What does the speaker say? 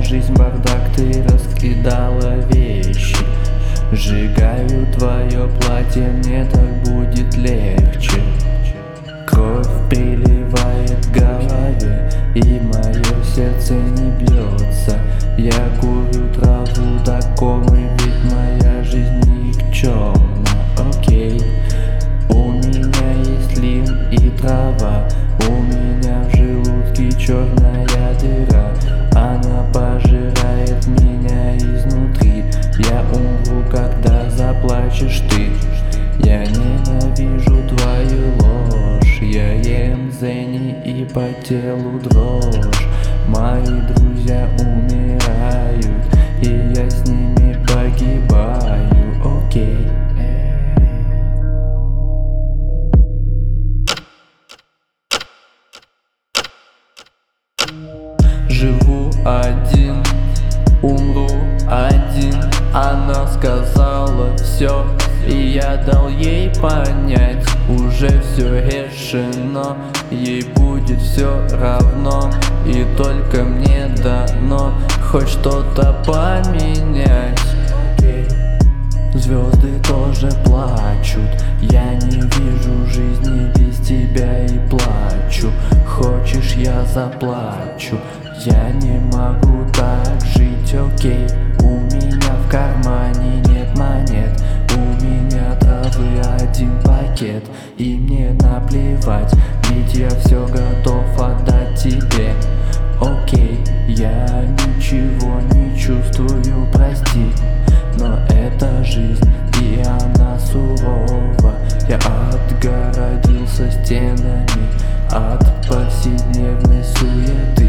жизнь бардак, ты раскидала вещи. Сжигаю твое платье, мне так будет легче. Кровь приливает к голове, и мое сердце не бьется. Я курю траву до комы, ведь моя жизнь никчемна. Окей, у меня есть лим и трава, у меня в желудке черная дыра. Она пожирает меня изнутри. Я умру, когда заплачешь ты. Я ненавижу твою ложь. Я ем зени и по телу дрожь. Мои друзья умирают, и я с ними погибаю. Окей. Живу один, умру один. Она сказала все, и я дал ей понять. Уже все решено, ей будет все равно, и только мне дано хоть что-то поменять. Звезды тоже плачут, я не вижу жизни без тебя и плачу. Хочешь, я заплачу, я не могу так жить, окей. У меня в кармане нет монет, у меня травы один пакет, и мне наплевать, ведь я все готов отдать тебе. Окей, я ничего не чувствую, прости, но это жизнь, и она сурова. Я отгородился стенами от повседневной суеты.